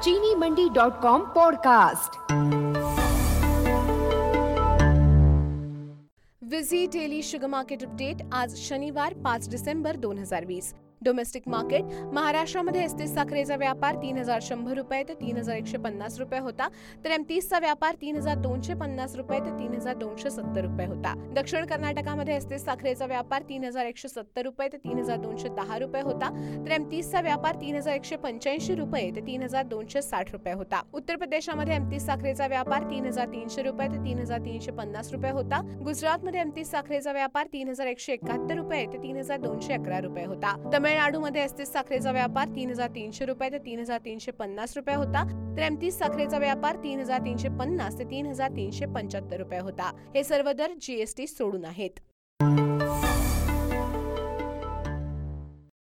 चीनीमंडी.com podcast. विझी daily sugar market update आज शनिवार 5 डिसेंबर 2020। डोमेस्टिक मार्केट महाराष्ट्रामध्ये एसटी साखरेचा व्यापार 3,100 रुपये ते 3,150 रुपये होता, तर M30चा व्यापार 3,250 रुपये ते 3,270 रुपये होता। दक्षिण कर्नाटकामध्ये एसटी साखरेचा व्यापार 3,170 रुपये ते 3,210 रुपये होता, तर M30चा व्यापार 3,185 रुपये ते 3,260 रुपये होता। उत्तर प्रदेशामध्ये M30 साखरेचा व्यापार 3,300 रुपये ते 3,350 रुपये होता। गुजरातमध्ये M30 साखरेचा व्यापार 3,171 रुपये ते 3,211 रुपये होता। तमिळनाडूमध्ये एसटी साखरेचा व्यापार 3,300 रुपये ते 3,350 रुपये होता, तर M30 साखरेचा व्यापार 3,350 ते 3,375 रुपये होता। हे सर्व दर GST सोडून आहेत।